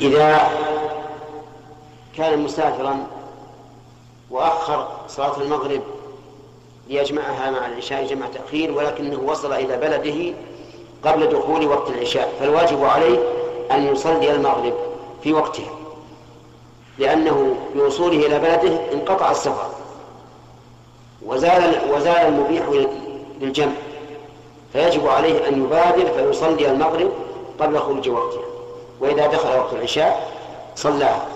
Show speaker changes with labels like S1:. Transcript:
S1: إذا كان مسافرا وأخر صلاة المغرب ليجمعها مع العشاء جمع تأخير، ولكنه وصل إلى بلده قبل دخول وقت العشاء، فالواجب عليه أن يصلي المغرب في وقتها، لأنه بوصوله إلى بلده انقطع السفر وزال المبيح للجمع، فيجب عليه أن يبادر فيصلي المغرب قبل خروج وقتها، وإذا دخل وقت العشاء صلاها.